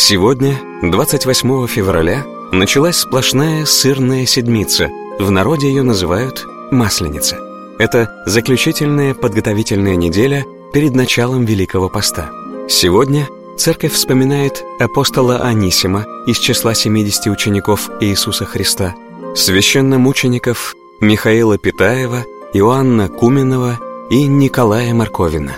Сегодня, 28 февраля, началась сплошная сырная седмица. В народе ее называют Масленица. Это заключительная подготовительная неделя перед началом Великого Поста. Сегодня Церковь вспоминает апостола Анисима из числа 70 учеников Иисуса Христа, священномучеников Михаила Питаева, Иоанна Куменова и Николая Марковина.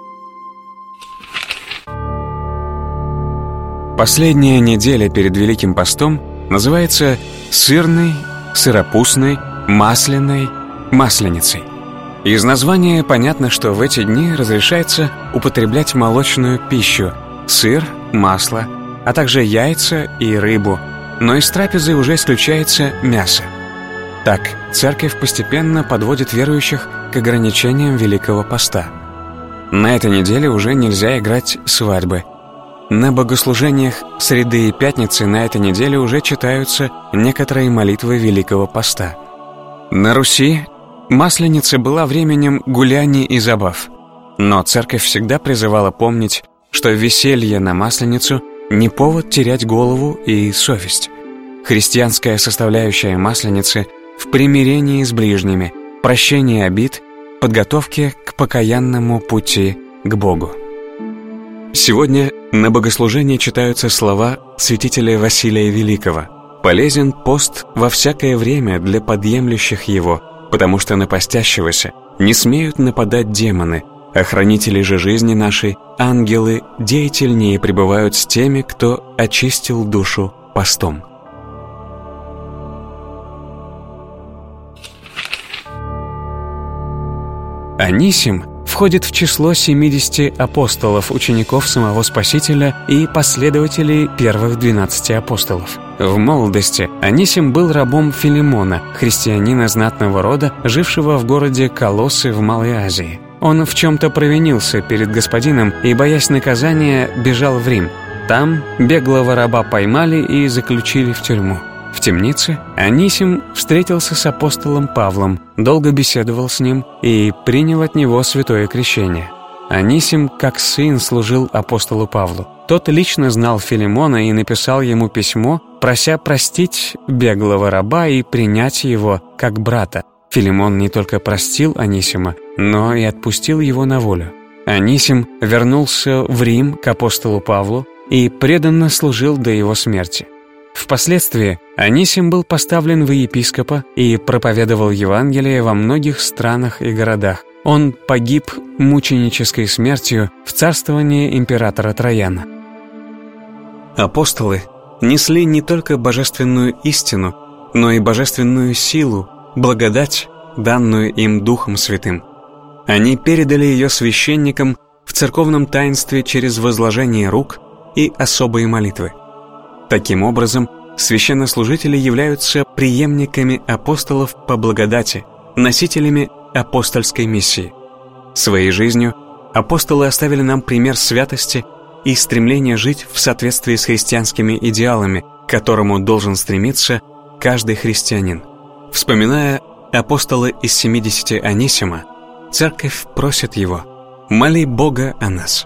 Последняя неделя перед Великим Постом называется сырной, сыропустной, масляной, масленицей. Из названия понятно, что в эти дни разрешается употреблять молочную пищу – сыр, масло, а также яйца и рыбу, но из трапезы уже исключается мясо. Так, Церковь постепенно подводит верующих к ограничениям Великого Поста. На этой неделе уже нельзя играть свадьбы. На богослужениях среды и пятницы на этой неделе уже читаются некоторые молитвы Великого Поста. На Руси Масленица была временем гуляний и забав, но Церковь всегда призывала помнить, что веселье на Масленицу не повод терять голову и совесть. Христианская составляющая Масленицы в примирении с ближними, прощении обид, подготовке к покаянному пути к Богу. Сегодня на богослужении читаются слова святителя Василия Великого: «Полезен пост во всякое время для подъемлющих его, потому что на постящегося не смеют нападать демоны, а хранители же жизни нашей, ангелы, деятельнее пребывают с теми, кто очистил душу постом». Анисим входит в число 70 апостолов, учеников самого Спасителя и последователей первых 12 апостолов. В молодости Анисим был рабом Филимона, христианина знатного рода, жившего в городе Колоссы в Малой Азии. Он в чем-то провинился перед господином и, боясь наказания, бежал в Рим. Там беглого раба поймали и заключили в тюрьму. В темнице Анисим встретился с апостолом Павлом, долго беседовал с ним и принял от него святое крещение. Анисим, как сын, служил апостолу Павлу. Тот лично знал Филимона и написал ему письмо, прося простить беглого раба и принять его как брата. Филимон не только простил Анисима, но и отпустил его на волю. Анисим вернулся в Рим к апостолу Павлу и преданно служил до его смерти. Впоследствии Анисим был поставлен в епископа и проповедовал Евангелие во многих странах и городах. Он погиб мученической смертью в царствовании императора Трояна. Апостолы несли не только божественную истину, но и божественную силу, благодать, данную им Духом Святым. Они передали ее священникам в церковном таинстве через возложение рук и особые молитвы. Таким образом, священнослужители являются преемниками апостолов по благодати, носителями апостольской миссии. Своей жизнью апостолы оставили нам пример святости и стремление жить в соответствии с христианскими идеалами, к которому должен стремиться каждый христианин. Вспоминая апостола из 70 Анисима, Церковь просит его: «Моли Бога о нас».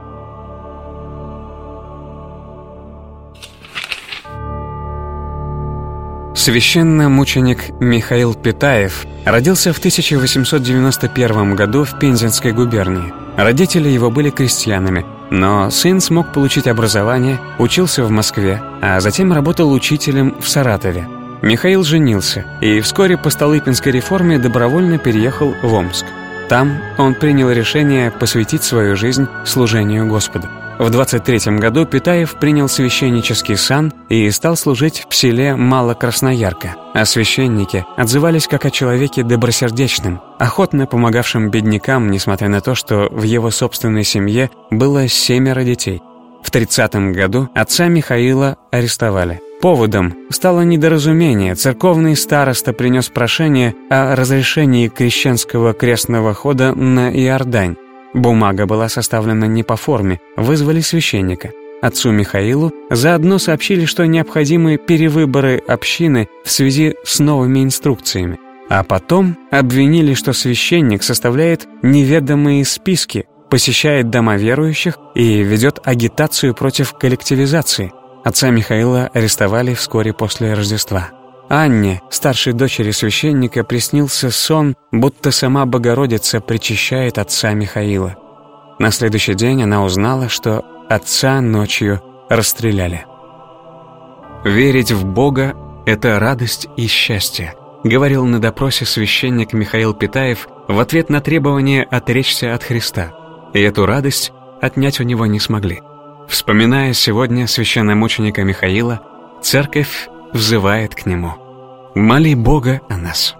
Священномученик Михаил Питаев родился в 1891 году в Пензенской губернии. Родители его были крестьянами, но сын смог получить образование, учился в Москве, а затем работал учителем в Саратове. Михаил женился и вскоре по Столыпинской реформе добровольно переехал в Омск. Там он принял решение посвятить свою жизнь служению Господу. В 23 году Питаев принял священнический сан и стал служить в селе Малокрасноярка. А священники отзывались как о человеке добросердечном, охотно помогавшем беднякам, несмотря на то, что в его собственной семье было 7 детей. В 30 году отца Михаила арестовали. Поводом стало недоразумение. Церковный староста принес прошение о разрешении крещенского крестного хода на Иордань. Бумага была составлена не по форме, вызвали священника. Отцу Михаилу заодно сообщили, что необходимы перевыборы общины в связи с новыми инструкциями. А потом обвинили, что священник составляет неведомые списки, посещает дома верующих и ведет агитацию против коллективизации. Отца Михаила арестовали вскоре после Рождества. Анне, старшей дочери священника, приснился сон, будто сама Богородица причащает отца Михаила. На следующий день она узнала, что отца ночью расстреляли. «Верить в Бога — это радость и счастье», говорил на допросе священник Михаил Питаев в ответ на требование отречься от Христа. И эту радость отнять у него не смогли. Вспоминая сегодня священномученика Михаила, церковь взывает к нему: «Моли Бога о нас».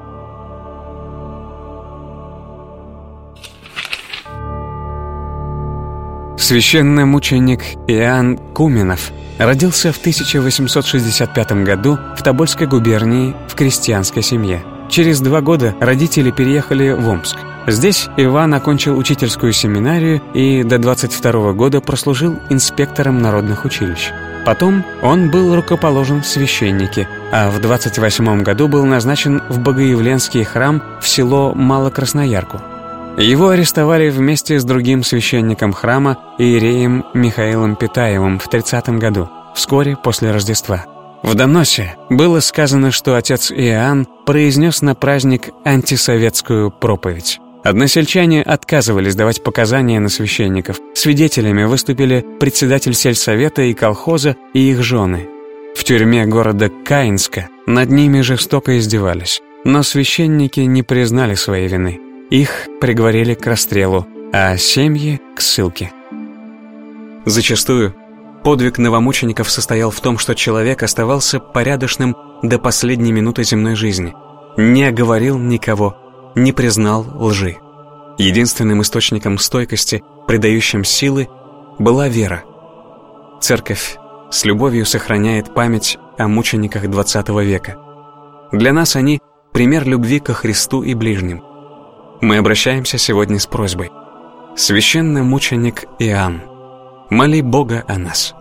Священномученик Иоанн Куменов родился в 1865 году в Тобольской губернии в крестьянской семье. Через 2 года родители переехали в Омск. Здесь Иван окончил учительскую семинарию и до 22 года прослужил инспектором народных училищ. Потом он был рукоположен в священники, а в 28 году был назначен в Богоявленский храм в село Малокрасноярку. Его арестовали вместе с другим священником храма, иереем Михаилом Питаевым, в 30 году, вскоре после Рождества. В доносе было сказано, что отец Иоанн произнес на праздник антисоветскую проповедь. Односельчане отказывались давать показания на священников. Свидетелями выступили председатель сельсовета и колхоза и их жены. В тюрьме города Каинска над ними жестоко издевались, но священники не признали своей вины. Их приговорили к расстрелу, а семьи — к ссылке. Зачастую подвиг новомучеников состоял в том, что человек оставался порядочным до последней минуты земной жизни, не оговорил никого, не признал лжи. Единственным источником стойкости, придающим силы, была вера. Церковь с любовью сохраняет память о мучениках XX века. Для нас они — пример любви ко Христу и ближним. Мы обращаемся сегодня с просьбой: священномученик Иоанн, моли Бога о нас.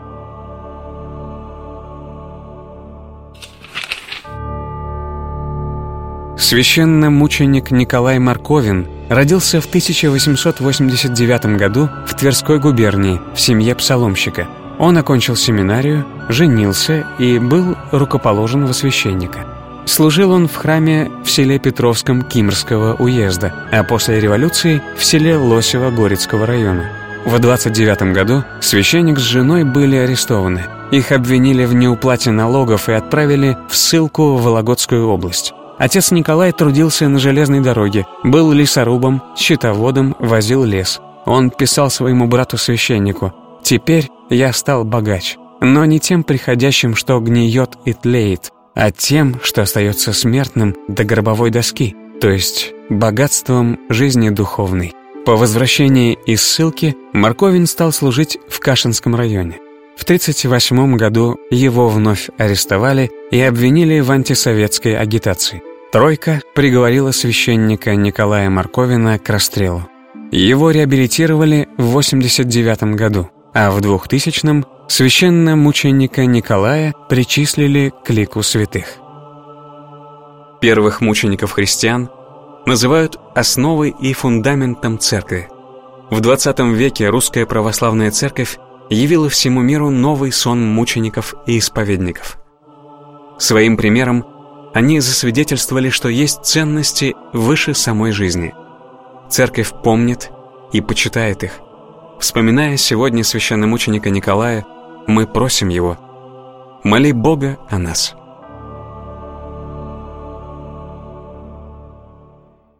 Священномученик Николай Марковин родился в 1889 году в Тверской губернии в семье псаломщика. Он окончил семинарию, женился и был рукоположен во священника. Служил он в храме в селе Петровском Кимрского уезда, а после революции в селе Лосево Горецкого района. В 29 году священник с женой были арестованы. Их обвинили в неуплате налогов и отправили в ссылку в Вологодскую область. Отец Николай трудился на железной дороге, был лесорубом, счетоводом, возил лес. Он писал своему брату-священнику: «Теперь я стал богач, но не тем приходящим, что гниет и тлеет, а тем, что остается смертным до гробовой доски, то есть богатством жизни духовной». По возвращении из ссылки Марковин стал служить в Кашинском районе. В 1938 году его вновь арестовали и обвинили в антисоветской агитации. Тройка приговорила священника Николая Марковина к расстрелу. Его реабилитировали в 1989 году, а в 2000-м священномученика Николая причислили к лику святых. Первых мучеников христиан называют основой и фундаментом церкви. В 20 веке русская православная церковь явила всему миру новый сон мучеников и исповедников. Своим примером они засвидетельствовали, что есть ценности выше самой жизни. Церковь помнит и почитает их. Вспоминая сегодня священномученика Николая, мы просим его: моли Бога о нас.